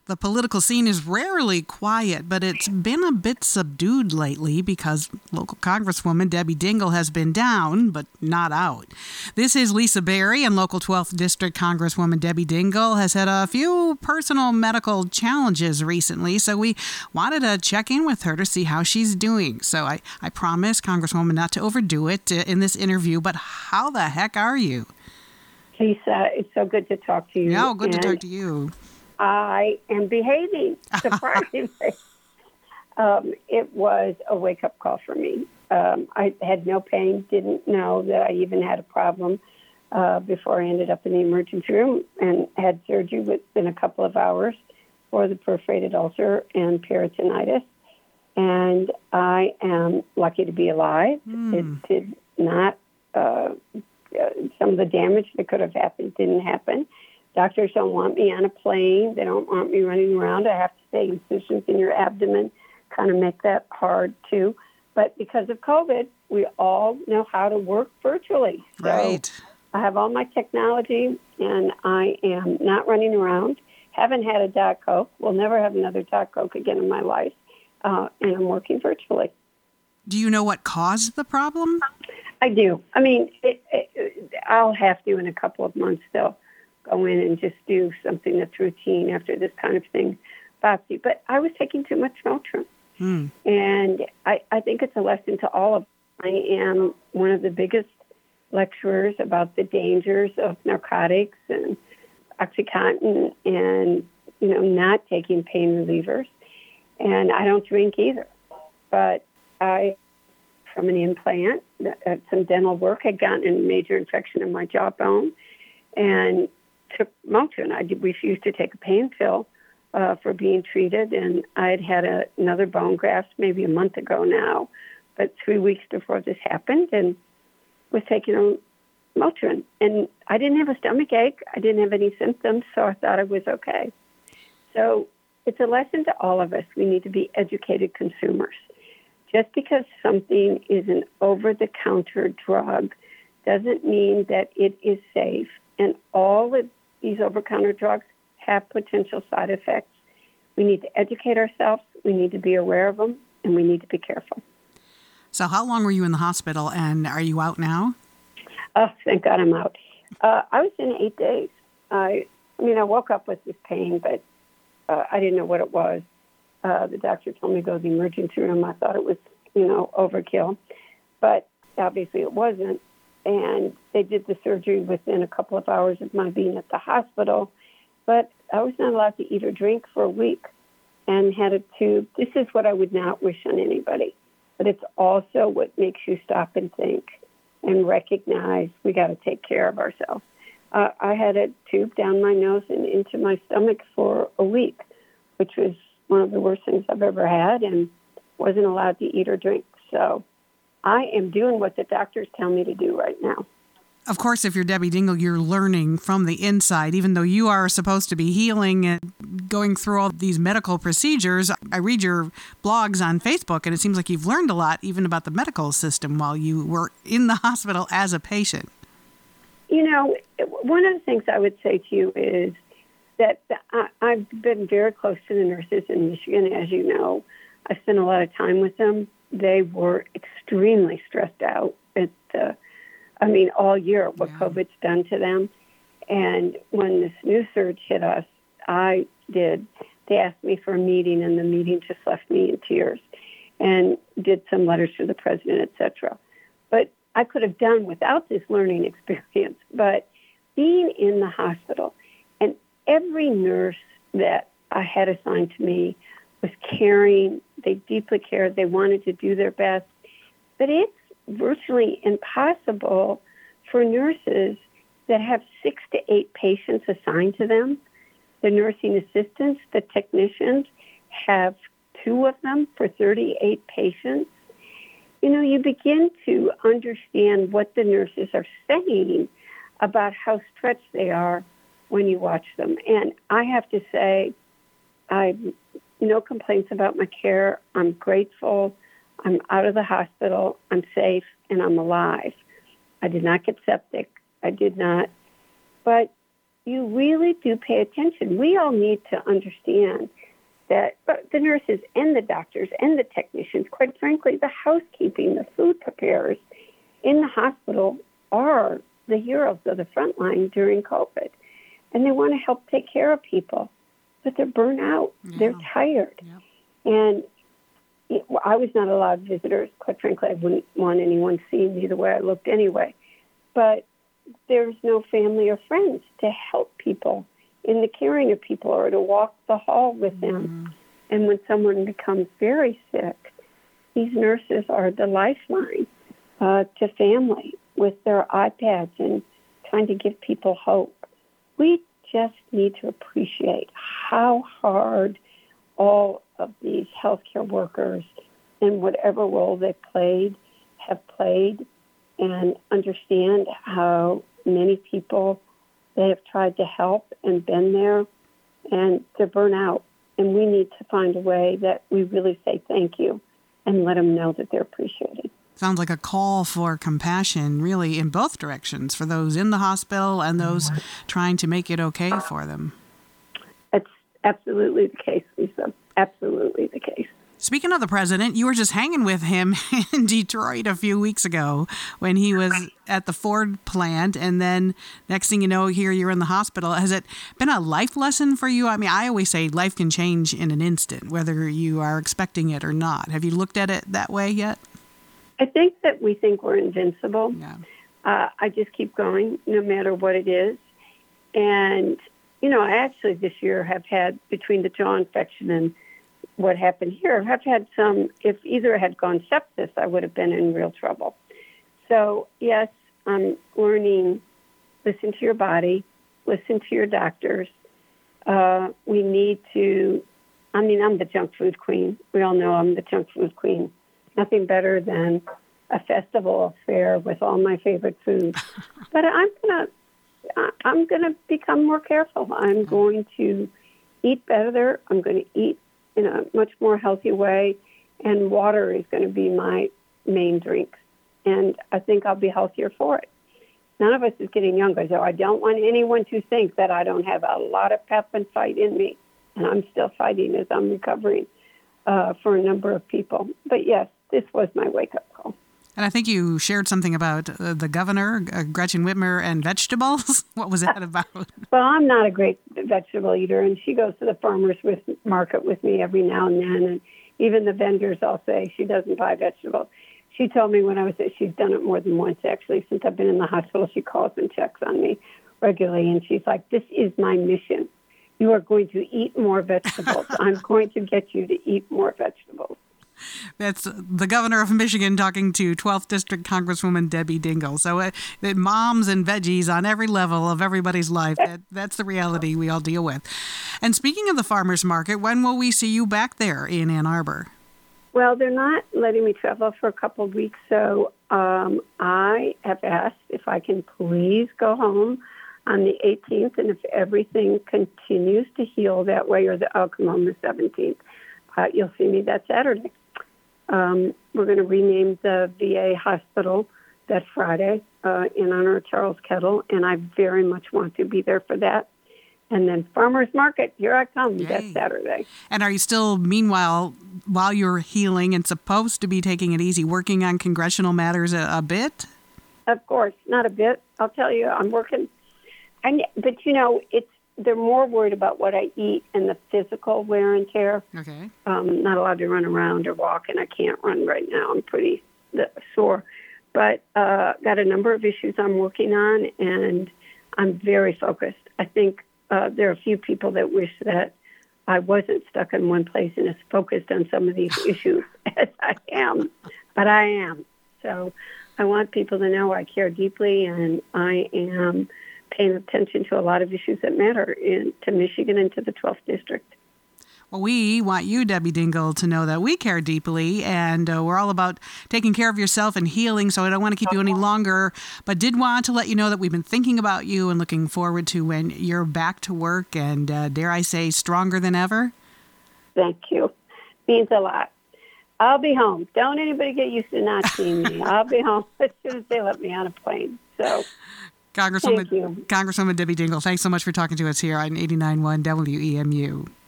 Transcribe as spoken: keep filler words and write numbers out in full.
The political scene is rarely quiet, but it's been a bit subdued lately because local Congresswoman Debbie Dingell has been down, but not out. This is Lisa Berry, and local twelfth District Congresswoman Debbie Dingell has had a few personal medical challenges recently, so we wanted to check in with her to see how she's doing. So I, I promise, Congresswoman, not to overdo it in this interview, but how the heck are you? Lisa, it's so good to talk to you. Yeah, good and to talk to you. I am behaving, surprisingly. um, it was a wake-up call for me. Um, I had no pain, didn't know that I even had a problem uh, before I ended up in the emergency room and had surgery within a couple of hours for the perforated ulcer and peritonitis. And I am lucky to be alive. Mm. It did not, uh, some of the damage that could have happened didn't happen. Doctors don't want me on a plane. They don't want me running around. I have to stay incisions in your abdomen, kind of make that hard, too. But because of COVID, we all know how to work virtually. So right. I have all my technology, and I am not running around. Haven't had a Diet Coke. Will never have another Diet Coke again in my life. Uh, and I'm working virtually. Do you know what caused the problem? I do. I mean, it, it, I'll have to in a couple of months, though. Go in and just do something that's routine after this kind of thing bothers you. But I was taking too much Motrin. Mm. And I, I think it's a lesson to all of us. I am one of the biggest lecturers about the dangers of narcotics and OxyContin and, you know, not taking pain relievers. And I don't drink either. But I, from an implant, uh, some dental work, had gotten a major infection in my jawbone and took Motrin. I did, refused to take a pain pill uh, for being treated, and I had had a, another bone graft maybe a month ago now, but three weeks before this happened, and was taking a Motrin. And I didn't have a stomach ache. I didn't have any symptoms, so I thought I was okay. So it's a lesson to all of us. We need to be educated consumers. Just because something is an over-the-counter drug doesn't mean that it is safe. And all of these over-the-counter drugs have potential side effects. We need to educate ourselves, we need to be aware of them, and we need to be careful. So how long were you in the hospital, and are you out now? Oh, thank God I'm out. Uh, I was in eight days. I, I mean, I woke up with this pain, but uh, I didn't know what it was. Uh, the doctor told me to go to the emergency room. I thought it was, you know, overkill, but obviously it wasn't. And they did the surgery within a couple of hours of my being at the hospital. But I was not allowed to eat or drink for a week and had a tube. This is what I would not wish on anybody. But it's also what makes you stop and think and recognize we got to take care of ourselves. Uh, I had a tube down my nose and into my stomach for a week, which was one of the worst things I've ever had, and wasn't allowed to eat or drink. So I am doing what the doctors tell me to do right now. Of course, if you're Debbie Dingell, you're learning from the inside, even though you are supposed to be healing and going through all these medical procedures. I read your blogs on Facebook, and it seems like you've learned a lot, even about the medical system while you were in the hospital as a patient. You know, one of the things I would say to you is that I've been very close to the nurses in Michigan, as you know. I spent a lot of time with them. They were extremely stressed out at the, I mean, all year, what yeah. COVID's done to them. And when this new surge hit us, I did, they asked me for a meeting, and the meeting just left me in tears, and did some letters to the president, et cetera. But I could have done without this learning experience. But being in the hospital, and every nurse that I had assigned to me was caring. They deeply cared. They wanted to do their best. But it's virtually impossible for nurses that have six to eight patients assigned to them. The nursing assistants, the technicians, have two of them for thirty-eight patients. You know, you begin to understand what the nurses are saying about how stretched they are when you watch them. And I have to say, I no complaints about my care. I'm grateful. I'm out of the hospital. I'm safe, and I'm alive. I did not get septic. I did not. But you really do pay attention. We all need to understand that the nurses and the doctors and the technicians, quite frankly, the housekeeping, the food preparers in the hospital are the heroes of the front line during COVID. And they want to help take care of people, but they're burnt out. Yeah. They're tired. Yeah. And it, I was not allowed visitors. Quite frankly, I wouldn't want anyone seeing me the way I looked anyway. But there's no family or friends to help people in the caring of people or to walk the hall with them. Mm. And when someone becomes very sick, these nurses are the lifeline uh, to family with their iPads and trying to give people hope. We just need to appreciate how hard all of these healthcare workers, in whatever role they played, have played, and understand how many people they have tried to help and been there, and they're burnt out. And we need to find a way that we really say thank you and let them know that they're appreciated. Sounds like a call for compassion, really, in both directions, for those in the hospital and those trying to make it okay for them. It's absolutely the case, Lisa. Absolutely the case. Speaking of the president, you were just hanging with him in Detroit a few weeks ago when he was at the Ford plant, and then next thing you know, here you're in the hospital. Has it been a life lesson for you? I mean, I always say life can change in an instant, whether you are expecting it or not. Have you looked at it that way yet? I think that we think we're invincible. Yeah. Uh, I just keep going no matter what it is. And, you know, I actually this year have had, between the jaw infection and what happened here, I've had some, if either had gone sepsis, I would have been in real trouble. So, yes, I'm learning, listen to your body, listen to your doctors. Uh, we need to, I mean, I'm the junk food queen. We all know I'm the junk food queen. Nothing better than a festival affair with all my favorite foods. But I'm gonna, I'm gonna become more careful. I'm going to eat better. I'm going to eat in a much more healthy way, and water is going to be my main drink. And I think I'll be healthier for it. None of us is getting younger, so I don't want anyone to think that I don't have a lot of pep and fight in me, and I'm still fighting as I'm recovering uh, for a number of people. But yes, this was my wake-up call. And I think you shared something about uh, the governor, uh, Gretchen Whitmer, and vegetables. What was that about? Well, I'm not a great vegetable eater, and she goes to the farmers with, market with me every now and then. And even the vendors all say she doesn't buy vegetables. She told me when I was there, she's done it more than once, actually. Since I've been in the hospital, she calls and checks on me regularly. And she's like, this is my mission. You are going to eat more vegetables. I'm going to get you to eat more vegetables. That's the governor of Michigan talking to twelfth District Congresswoman Debbie Dingell. So uh, that moms and veggies on every level of everybody's life, that, that's the reality we all deal with. And speaking of the farmers market, when will we see you back there in Ann Arbor? Well, they're not letting me travel for a couple of weeks, so um, I have asked if I can please go home on the eighteenth, and if everything continues to heal that way, or the, I'll come home the seventeenth. Uh, you'll see me that Saturday. Um, we're going to rename the V A hospital that Friday uh, in honor of Charles Kettle, and I very much want to be there for that. And then Farmers Market, here I come, Yay. That Saturday. And are you still, meanwhile, while you're healing and supposed to be taking it easy, working on congressional matters a, a bit? Of course, not a bit. I'll tell you, I'm working. I, but, you know, it's they're more worried about what I eat and the physical wear and tear. Okay. Um, not allowed to run around or walk, and I can't run right now. I'm pretty sore. But uh, got a number of issues I'm working on, and I'm very focused. I think uh, there are a few people that wish that I wasn't stuck in one place and as focused on some of these issues as I am, but I am. So I want people to know I care deeply, and I am paying attention to a lot of issues that matter in, to Michigan and to the twelfth District. Well, we want you, Debbie Dingell, to know that we care deeply, and uh, we're all about taking care of yourself and healing, so I don't want to keep you any longer, but did want to let you know that we've been thinking about you and looking forward to when you're back to work and, uh, dare I say, stronger than ever. Thank you. Means a lot. I'll be home. Don't anybody get used to not seeing me. I'll be home as soon as they let me on a plane. So Congresswoman, Thank you. Congresswoman Debbie Dingell, thanks so much for talking to us here on eighty-nine point one W E M U.